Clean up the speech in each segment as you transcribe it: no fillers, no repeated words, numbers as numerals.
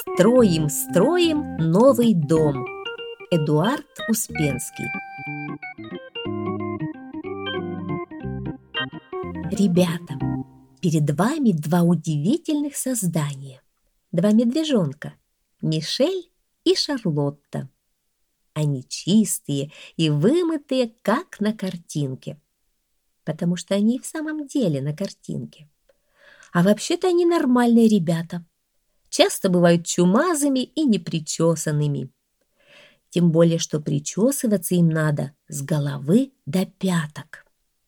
Строим, строим новый дом. Эдуард Успенский. Ребята, перед вами два удивительных создания. Два медвежонка – Мишель и Шарлотта. Они чистые и вымытые, как на картинке. Потому что они и в самом деле на картинке. А вообще-то они нормальные ребята. Часто бывают чумазыми и непричесанными. Тем более, что причесываться им надо с головы до пяток.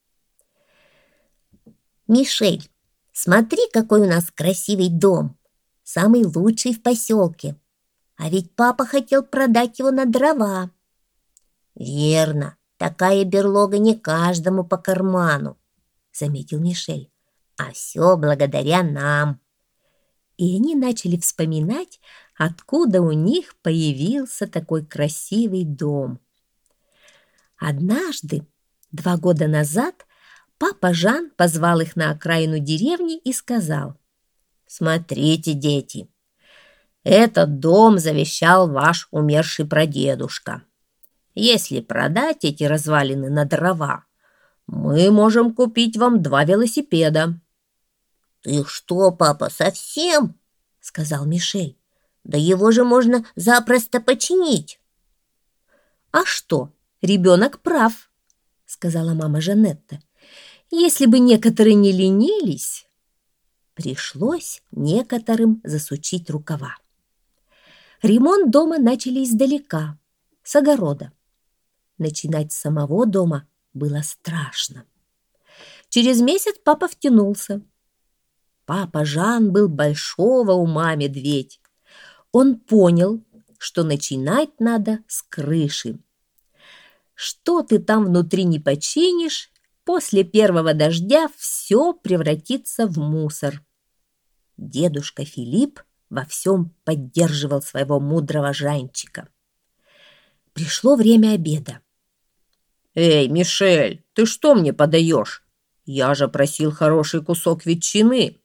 Мишель, смотри, какой у нас красивый дом. Самый лучший в поселке. А ведь папа хотел продать его на дрова. Верно, такая берлога не каждому по карману, заметил Мишель. А все благодаря нам. И они начали вспоминать, откуда у них появился такой красивый дом. Однажды, 2 года назад, папа Жан позвал их на окраину деревни и сказал: «Смотрите, дети, этот дом завещал ваш умерший прадедушка. Если продать эти развалины на дрова, мы можем купить вам 2 велосипеда». «Ты что, папа, совсем?» — сказал Мишель. «Да его же можно запросто починить». «А что, ребенок прав», — сказала мама Жанетта. «Если бы некоторые не ленились...» Пришлось некоторым засучить рукава. Ремонт дома начали издалека, с огорода. Начинать с самого дома было страшно. Через месяц папа втянулся. Папа Жан был большого ума медведь. Он понял, что начинать надо с крыши. Что ты там внутри не починишь, после первого дождя все превратится в мусор. Дедушка Филипп во всем поддерживал своего мудрого Жанчика. Пришло время обеда. «Эй, Мишель, ты что мне подаешь? Я же просил хороший кусок ветчины».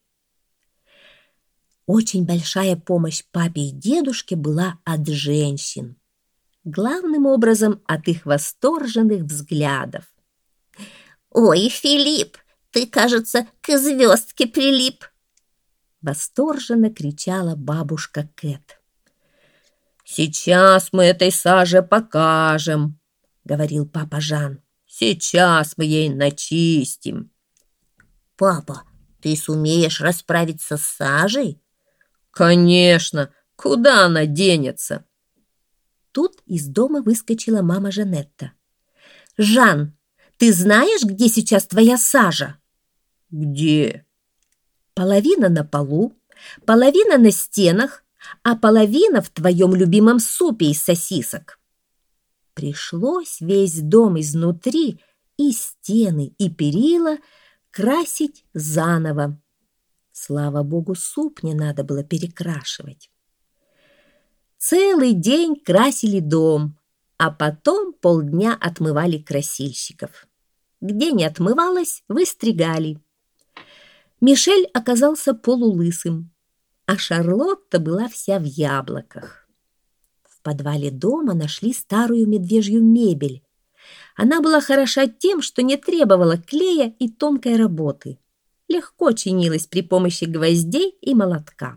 Очень большая помощь папе и дедушке была от женщин. Главным образом от их восторженных взглядов. «Ой, Филипп, ты, кажется, к звездке прилип!» Восторженно кричала бабушка Кэт. «Сейчас мы этой саже покажем», — говорил папа Жан. «Сейчас мы ей начистим». «Папа, ты сумеешь расправиться с сажей?» «Конечно! Куда она денется?» Тут из дома выскочила мама Жанетта. «Жан, ты знаешь, где сейчас твоя сажа?» «Где?» «Половина на полу, половина на стенах, а половина в твоем любимом супе из сосисок». Пришлось весь дом изнутри, и стены, и перила красить заново. Слава богу, суп не надо было перекрашивать. Целый день красили дом, а потом полдня отмывали красильщиков. Где не отмывалось, выстригали. Мишель оказался полулысым, а Шарлотта была вся в яблоках. В подвале дома нашли старую медвежью мебель. Она была хороша тем, что не требовала клея и тонкой работы. Легко чинилась при помощи гвоздей и молотка.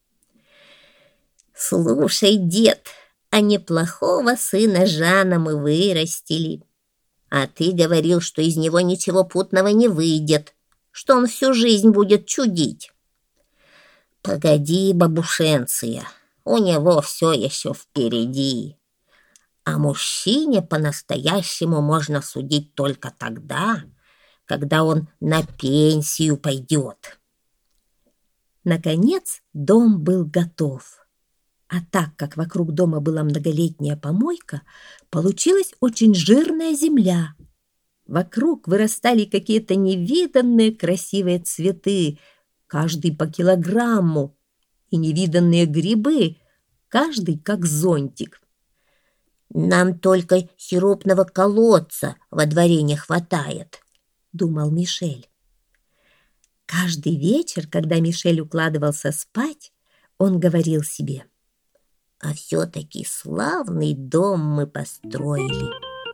«Слушай, дед, а неплохого сына Жана мы вырастили. А ты говорил, что из него ничего путного не выйдет, что он всю жизнь будет чудить. Погоди, бабушенция, у него все еще впереди. О мужчине по-настоящему можно судить только тогда, когда он на пенсию пойдет». Наконец дом был готов. А так как вокруг дома была многолетняя помойка, получилась очень жирная земля. Вокруг вырастали какие-то невиданные красивые цветы, каждый по килограмму, и невиданные грибы, каждый как зонтик. «Нам только сиропного колодца во дворе не хватает», — думал Мишель. Каждый вечер, когда Мишель укладывался спать, он говорил себе: А все-таки славный дом мы построили.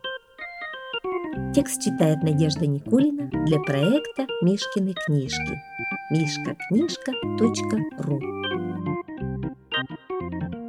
Текст читает Надежда Никулина для проекта «Мишкины книжки». mishkaknижка.ру